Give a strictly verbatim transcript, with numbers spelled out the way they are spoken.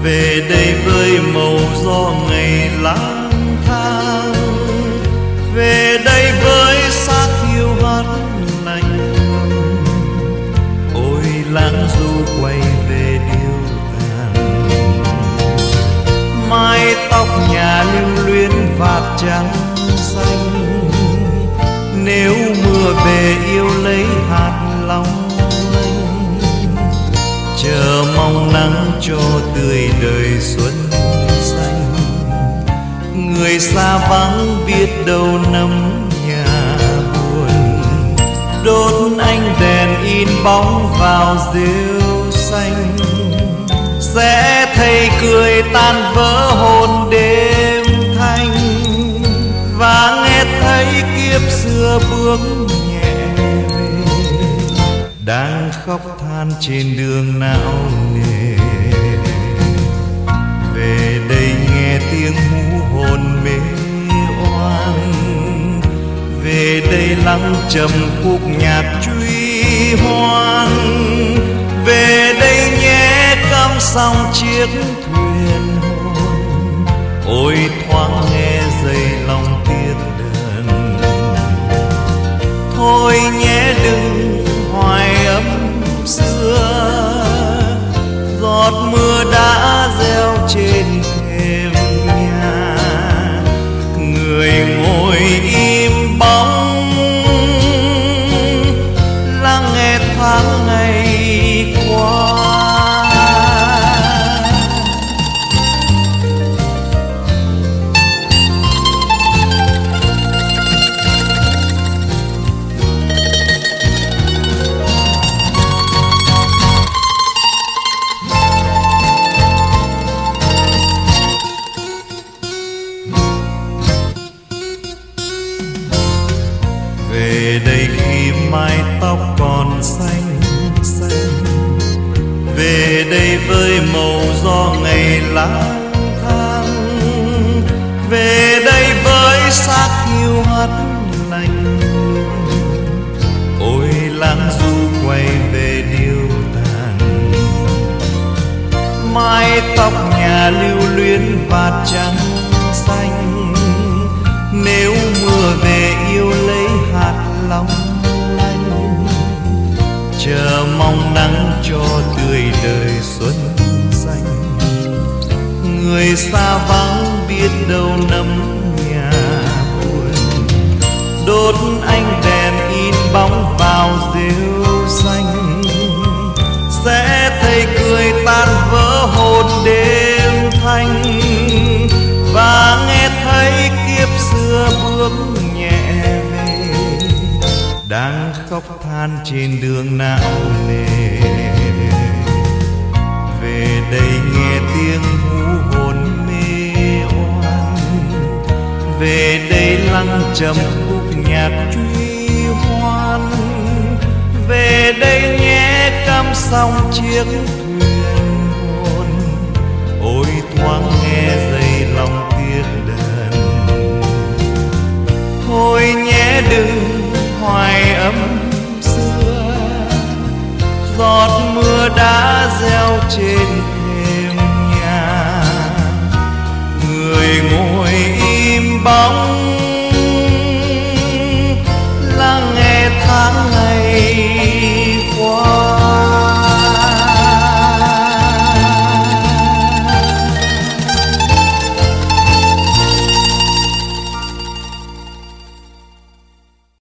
về đây với màu gió ngày lang thang, về đây với xác hiu hắt lạnh. Ôi lãng du quay về điêu tàn, mái tóc nhà lưu luyến vạt trắng xanh. Nếu mưa về yêu lấy hạt long lanh, chờ mong nắng cho tươi đời xuân xanh. Người xa vắng biết đâu nấm nhà buồn, đốt ánh đèn in bóng vào rêu xanh. Sẽ thấy cười tan vỡ hồn đêm thanh, và nghe thấy kiếp xưa bước nhẹ về, đang khóc than trên đường não nề. Về đây nghe tiếng hú hồn mê oan, về đây lắng trầm khúc nhạc truy hoan. Về đây nhé cắm sóng chiếc thuyền hồn, ôi thoáng nghe dây lòng tiếc đơn. Thôi nhé đừng hoài ấm xưa, giọt mưa đã gieo trên thềm nhà. Người ngồi im bóng lắng nghe tháng ngày qua. Về đây khi mái tóc còn xanh xanh, về đây với màu gió ngày lang thang, về đây với xác hiu hắt lạnh. Ôi lãng du quay về điêu tàn, mái tóc nhà lưu luyến vạt trắng xanh. Nếu mưa về yêu lấy hạt long lanh, chờ mong nắng cho tươi đời xuân xanh. Người xa vắng biết đâu nấm nhà buồn, đốt ánh đèn in bóng vào rêu xanh. Sẽ thấy cười tan vỡ hồn đêm thanh, và nghe thấy kiếp xưa bước nhẹ về, đang khóc than trên đường não nề. Về đây nghe tiếng hú hồn mê oan, về đây lắng trầm khúc nhạc truy hoan. Về đây nhé cắm sóng chiếc thuyền hồn, ôi thoáng nghe dây lòng tiếc đơn. Thôi nhé đừng hoài ấm xưa, giọt mưa đã gieo trên thềm nhà. Người ngồi im bóng